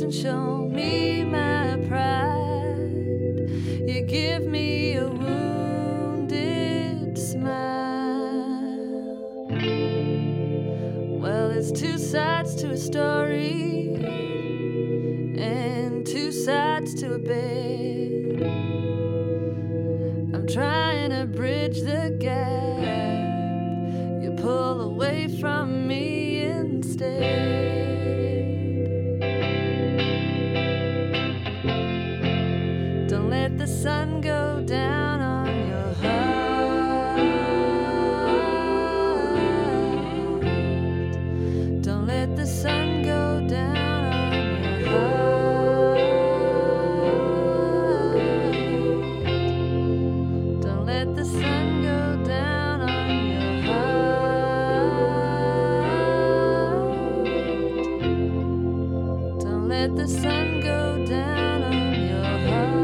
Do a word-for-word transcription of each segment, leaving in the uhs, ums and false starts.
and show me my pride. You give me a wounded smile. Well, there's two sides to a story and two sides to a bed. I'm trying to bridge the gap. You pull away from me instead. Don't let the sun go down on your heart. Don't let the sun go down on your heart. Don't let the sun go down on your heart. Don't let the sun go down on your heart.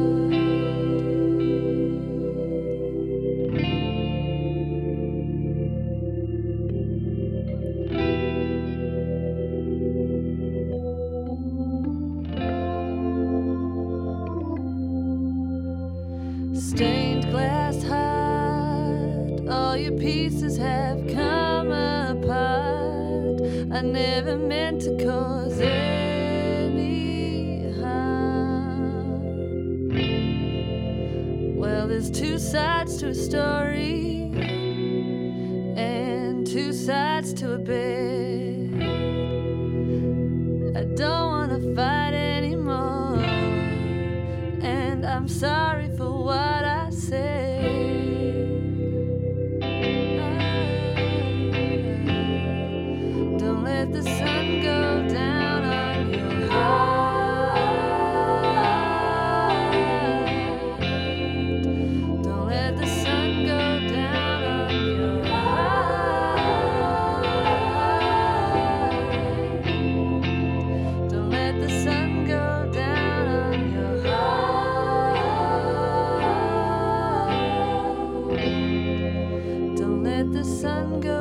Stained glass heart, all your pieces have come apart. I never meant to cause any harm. Well, there's two sides to a story and two sides to a bed. I don't wanna fight anymore, and I'm sorry for what I said. Don't let the sun go down on your heart. Don't let the sun go down on your heart. Don't let the sun go down on your heart. Don't let the sun go